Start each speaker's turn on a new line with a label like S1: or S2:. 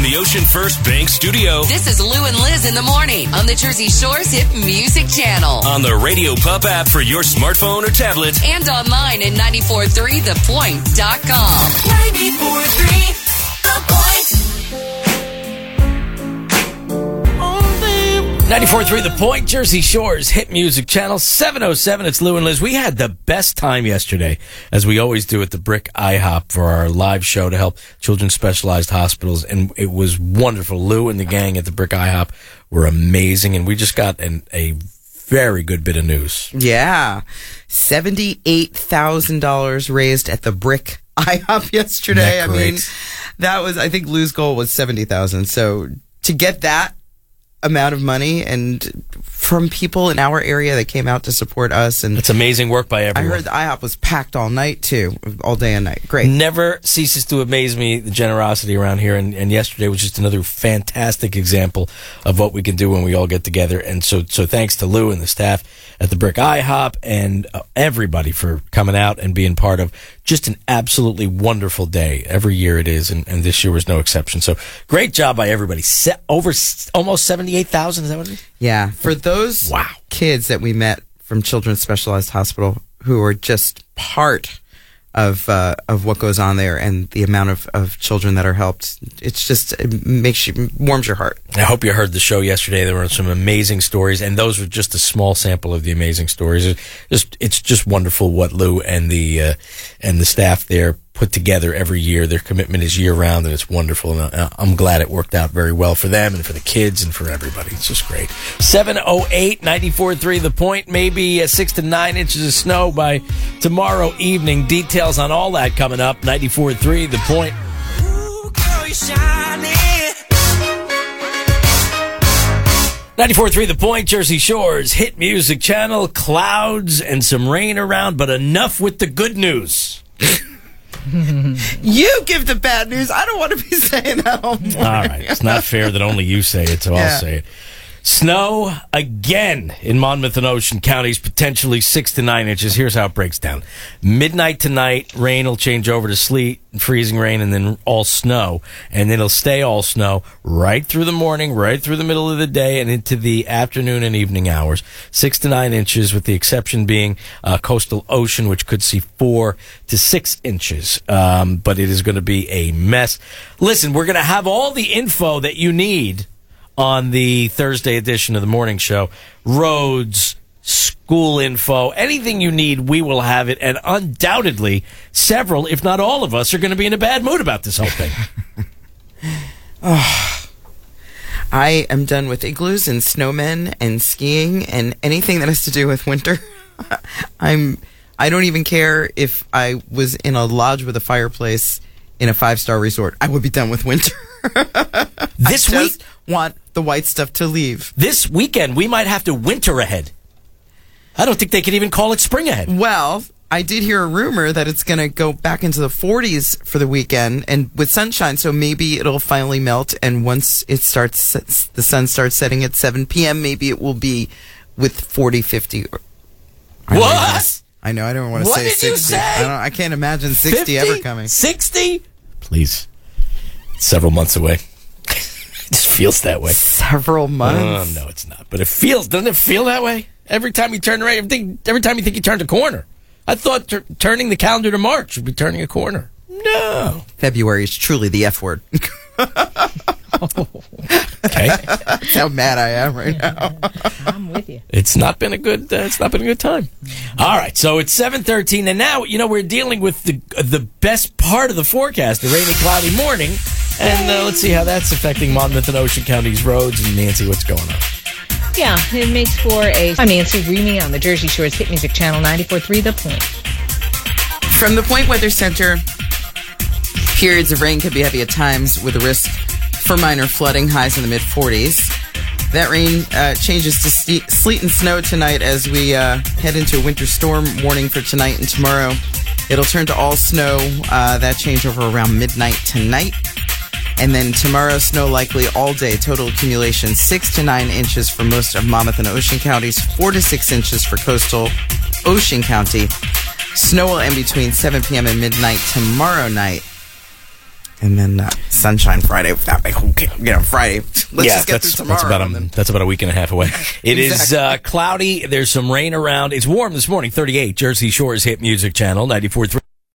S1: the Ocean First Bank Studio.
S2: This is Lou and Liz in the morning on the Jersey Shore's Hit Music Channel.
S1: On the Radio Pup app for your smartphone or tablet.
S2: And online at 943thepoint.com.
S3: 94.3 The Point.
S4: 94.3 The Point, Jersey Shore's Hit Music Channel, 7:07. It's Lou and Liz. We had the best time yesterday, as we always do at the Brick IHOP for our live show to help Children's Specialized Hospitals, and it was wonderful. Lou and the gang at the Brick IHOP were amazing, and we just got a very good bit of news.
S5: Yeah. $78,000 raised at the Brick IHOP yesterday. I mean, that was, I think Lou's goal was $70,000. So to get that amount of money and from people in our area that came out to support us, and
S4: it's amazing work by everyone.
S5: I heard the IHOP was packed all night too, all day and night. Great.
S4: Never ceases to amaze me, the generosity around here, and yesterday was just another fantastic example of what we can do when we all get together. And so thanks to Lou and the staff at the Brick IHOP and everybody for coming out and being part of just an absolutely wonderful day. Every year it is, and this year was no exception. So great job by everybody. Over almost 78,000, is that what it is?
S5: Yeah. For those kids that we met from Children's Specialized Hospital who are just part of what goes on there and the amount of children that are helped, it warms your heart.
S4: I hope you heard the show yesterday. There were some amazing stories, and those were just a small sample of the amazing stories. It's just wonderful what Lou and the staff there put together every year. Their commitment is year-round, and it's wonderful. And I'm glad it worked out very well for them and for the kids and for everybody. It's just great. 7:08, 94.3 The Point. Maybe 6 to 9 inches of snow by tomorrow evening. Details on all that coming up. 94.3 The Point.
S3: Ooh, girl, you're shining.
S4: 94.3 The Point, Jersey Shore's Hit Music Channel. Clouds and some rain around, but enough with the good news.
S5: You give the bad news. I don't want to be saying that all morning.
S4: All right. It's not fair that only you say it, so I'll say it. Snow again in Monmouth and Ocean counties, potentially 6 to 9 inches. Here's how it breaks down. Midnight tonight, rain will change over to sleet, freezing rain, and then all snow. And then it'll stay all snow right through the morning, right through the middle of the day, and into the afternoon and evening hours. 6 to 9 inches, with the exception being coastal Ocean, which could see 4 to 6 inches. But it is going to be a mess. Listen, we're going to have all the info that you need on the Thursday edition of the morning show. Roads, school info, anything you need, we will have it. And undoubtedly, several, if not all of us, are going to be in a bad mood about this whole thing.
S5: I am done with igloos and snowmen and skiing and anything that has to do with winter. I don't even care if I was in a lodge with a fireplace in a 5-star resort. I would be done with winter.
S4: This week,
S5: want the white stuff to leave.
S4: This weekend, we might have to winter ahead. I don't think they could even call it spring ahead.
S5: Well, I did hear a rumor that it's going to go back into the 40s for the weekend and with sunshine, so maybe it'll finally melt, and once the sun starts setting at 7 p.m., maybe it will be with 40, 50.
S4: What?
S5: I know, I don't want to say 60.
S4: What did you say?
S5: I can't imagine 60
S4: 50?
S5: ever coming.
S4: 60? Please. It's several months away. It just feels that way.
S5: Several months?
S4: No, it's not. But doesn't it feel that way? Every time you turn around, every time you think you turned a corner. I thought turning the calendar to March would be turning a corner. No.
S5: February is truly the F word.
S4: Okay.
S5: That's how mad I am right now.
S6: I'm with you.
S4: It's not been a good time. All right, so it's 7:13, and now we're dealing with the best part of the forecast, the rainy, cloudy morning, and let's see how that's affecting Monmouth and Ocean counties' roads. And Nancy, what's going on?
S6: Yeah, it makes for I'm Nancy Reamy on the Jersey Shore's Hit Music Channel 94.3 The Point.
S5: From the Point Weather Center, periods of rain could be heavy at times with a risk for minor flooding, highs in the mid-40s. That rain changes to sleet and snow tonight as we head into a winter storm warning for tonight and tomorrow. It'll turn to all snow, that changeover around midnight tonight. And then tomorrow, snow likely all day. Total accumulation 6 to 9 inches for most of Monmouth and Ocean counties, 4 to 6 inches for coastal Ocean County. Snow will end between 7 p.m. and midnight tomorrow night. And then sunshine Friday. Friday. Let's just get through tomorrow.
S4: That's about a week and a half away. It is cloudy. There's some rain around. It's warm this morning, 38. Jersey Shore's hit music channel, 94.3.